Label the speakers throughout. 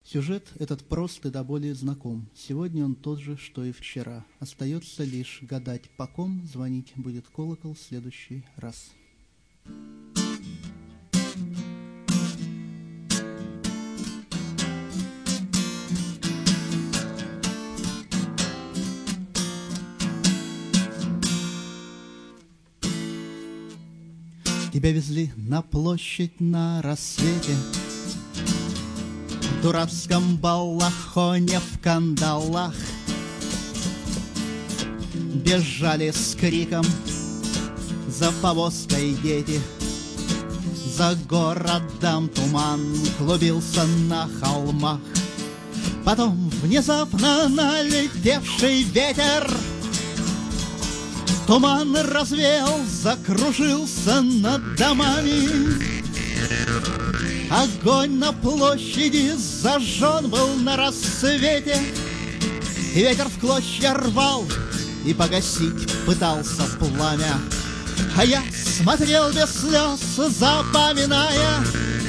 Speaker 1: Сюжет этот прост и до боли знаком. Сегодня он тот же, что и вчера. Остается лишь гадать, по ком звонить будет колокол в следующий раз. Тебя везли на площадь на рассвете, в дурацком балахоне в кандалах. Бежали с криком за повозкой дети, за городом туман клубился на холмах. Потом внезапно налетевший ветер туман развеял, закружился над домами. Огонь на площади зажжен был на рассвете, и ветер в клочья рвал и погасить пытался пламя. А я смотрел без слез, запоминая,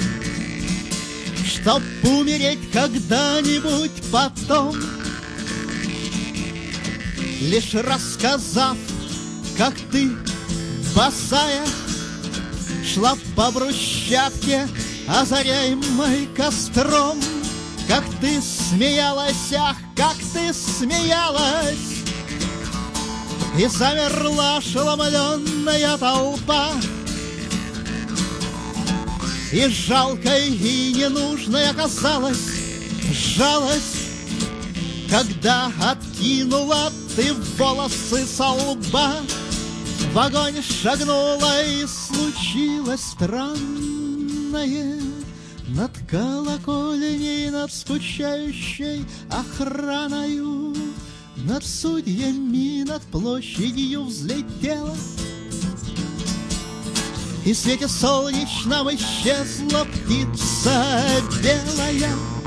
Speaker 1: чтоб умереть когда-нибудь потом, лишь рассказав, как ты, босая, шла по брусчатке, озаряемой костром. Как ты смеялась, ах, как ты смеялась, и замерла ошеломленная толпа. И жалкой, и ненужной оказалась жалость, когда откинула ты волосы со лба. В огонь шагнула, и случилось странное. Над колокольней, над скучающей охраною, над судьями, над площадью взлетела, и в свете солнечном исчезла птица белая.